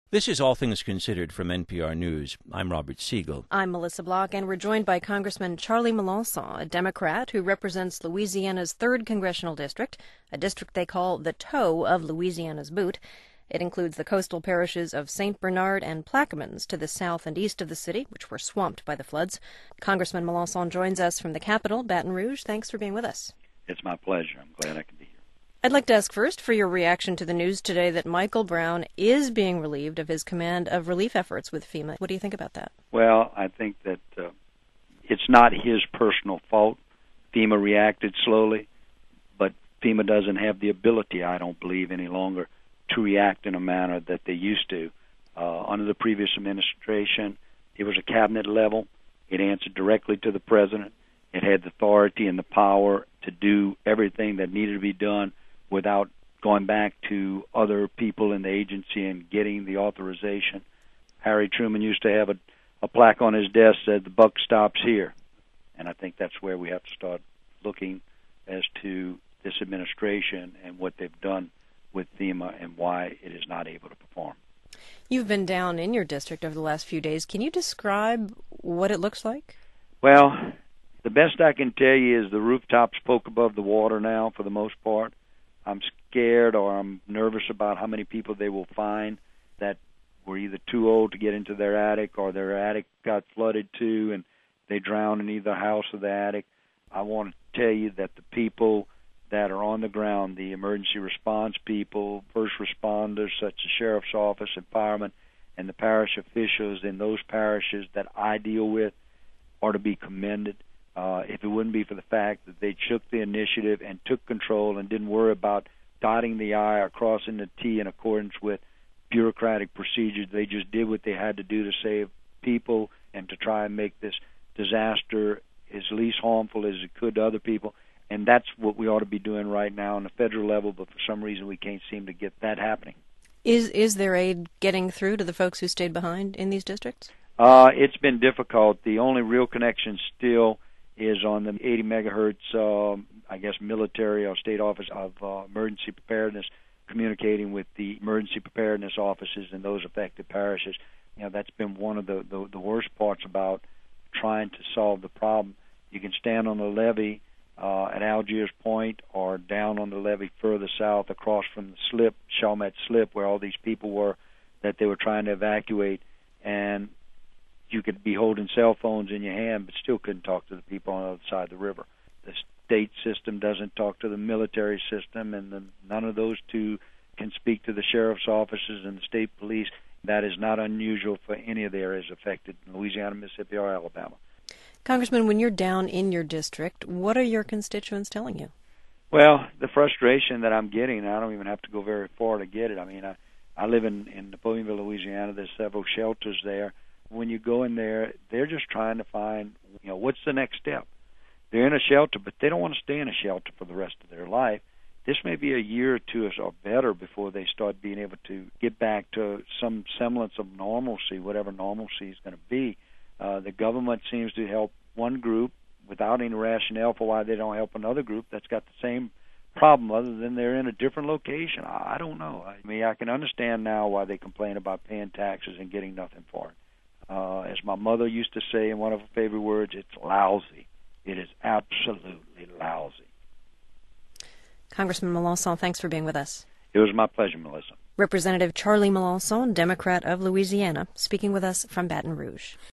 This is All Things Considered from NPR News. I'm Robert Siegel. I'm Melissa Block, and we're joined by Congressman Charlie Melancon, a Democrat who represents Louisiana's 3rd Congressional District, a district they call the toe of Louisiana's boot. It includes the coastal parishes of St. Bernard and Plaquemines to the south and east of the city, which were swamped by the floods. Congressman Melancon joins us from the capital, Baton Rouge. Thanks for being with us. It's my pleasure. I'm glad I can be here. I'd like to ask first for your reaction to the news today that Michael Brown is being relieved of his command of relief efforts with FEMA. What do you think about that? Well, I think that it's not his personal fault. FEMA reacted slowly, but FEMA doesn't have the ability, I don't believe, any longer to react in a manner that they used to. Under the previous administration, it was a cabinet level. It answered directly to the president. It had the authority and the power to do everything that needed to be done without going back to other people in the agency and getting the authorization. Harry Truman used to have a plaque on his desk that said, "The buck stops here." And I think that's where we have to start looking as to this administration and what they've done with FEMA and why it is not able to perform. You've been down in your district over the last few days. Can you describe what it looks like? Well, the best I can tell you is the rooftops poke above the water now for the most part. I'm scared or I'm nervous about how many people they will find that were either too old to get into their attic or their attic got flooded too and they drowned in either house or the attic. I want to tell you that the people that are on the ground, the emergency response people, first responders such as sheriff's office and firemen, and the parish officials in those parishes that I deal with are to be commended. If it wouldn't be for the fact that they took the initiative and took control and didn't worry about dotting the I or crossing the T in accordance with bureaucratic procedures, they just did what they had to do to save people and to try and make this disaster as least harmful as it could to other people. And that's what we ought to be doing right now on the federal level, but for some reason we can't seem to get that happening. Is there aid getting through to the folks who stayed behind in these districts? It's been difficult. The only real connection still is on the 80 megahertz, military or state office of emergency preparedness, communicating with the emergency preparedness offices in those affected parishes. You know, that's been one of the worst parts about trying to solve the problem. You can stand on the levee at Algiers Point or down on the levee further south across from the slip, Chalmette Slip, where all these people were that they were trying to evacuate, and you could be holding cell phones in your hand but still couldn't talk to the people on the other side of the river. The state system doesn't talk to the military system, and none of those two can speak to the sheriff's offices and the state police. That is not unusual for any of the areas affected in Louisiana, Mississippi, or Alabama. Congressman, when you're down in your district, what are your constituents telling you? Well, the frustration that I'm getting, I don't even have to go very far to get it. I mean, I live in Napoleonville, Louisiana. There's several shelters there. When you go in there, they're just trying to find, what's the next step? They're in a shelter, but they don't want to stay in a shelter for the rest of their life. This may be a year or two or better before they start being able to get back to some semblance of normalcy, whatever normalcy is going to be. The government seems to help one group without any rationale for why they don't help another group that's got the same problem other than they're in a different location. I don't know. I can understand now why they complain about paying taxes and getting nothing for it. As my mother used to say in one of her favorite words, it's lousy. It is absolutely lousy. Congressman Melancon, thanks for being with us. It was my pleasure, Melissa. Representative Charlie Melancon, Democrat of Louisiana, speaking with us from Baton Rouge.